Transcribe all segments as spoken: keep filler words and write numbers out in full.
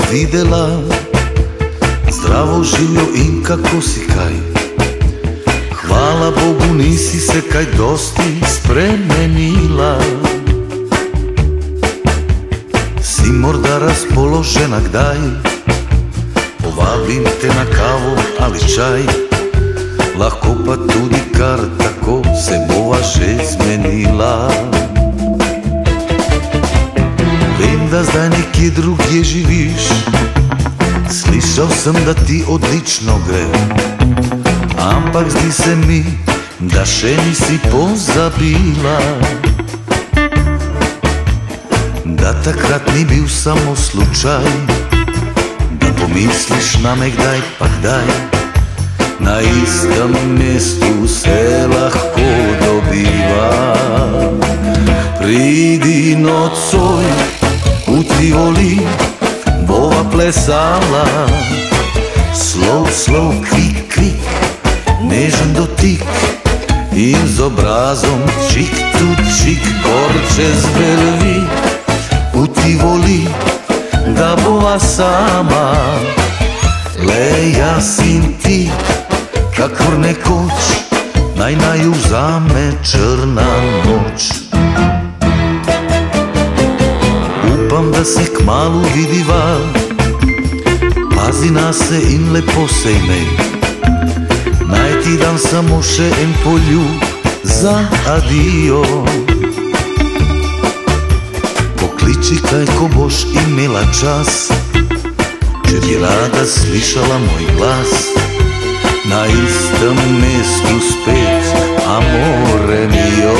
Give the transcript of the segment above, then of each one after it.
videla, zdravo živjo in kako si kaj. Hvala Bogu nisi se kaj dosti spremenila. Si morda razpoložena kdaj, povabim te na kavo ali čaj, lahko pa tudi kar tako se bova že zmenila. Vem, da zdaj nekje drugje živiš, slišal sem, da ti odlično gre, ampak zdi se mi, da še nisi pozabila, da takrat ni bil samo slučaj, da pomisliš name kdaj pa kdaj. Na istem mestu se lahko dobiva. Pridi nocoj v Tivoli, bova plesala, slov, slov, kvik, kvik, nežen dotik in z obrazom čik tu čik, gor čez Belvi. V Tivoli, da bova sama, le jaz in ti, kakor nekoč, naj naju vzame črna noč. Upam, da se kmalu vidiva, pazi na se in lepo se imej, naj ti dam samo še en poljub za adijo. Pokliči kaj, ko boš imela čas, če bi rada slišala moj glas. Na istem mestu spet, amore mio.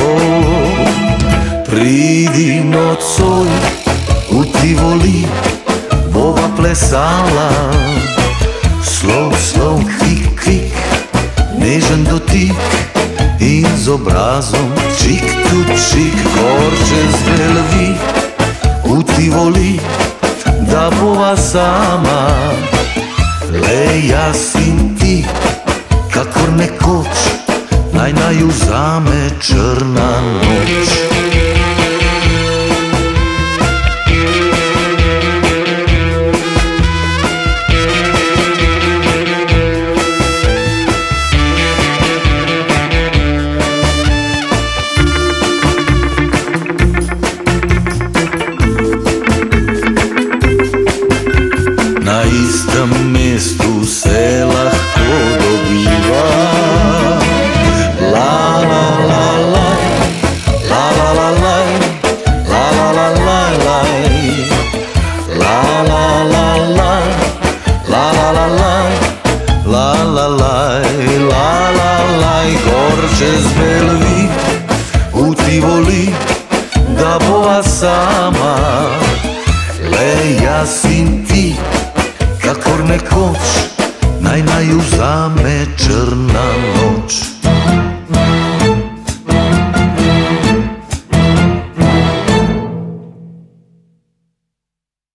Pridi nocoj v Tivoli, bova plesala, slov, slov, kvik, kvik, nežen dotik in z obrazom čik tu čik, gor čez Belvi. V Tivoli, da bova sama, le jaz in ti, kakor nekoč, naj naju vzame črna noč. Na istem mestu se lahko dobiva. La la la la, la la la la, la la la la la, la la la la, la la la la, la la la, la la la, gor čez Belvi. V Tivoli, da bova sama, le jaz in ti, kakor nekoč, naj naju vzame črna noč.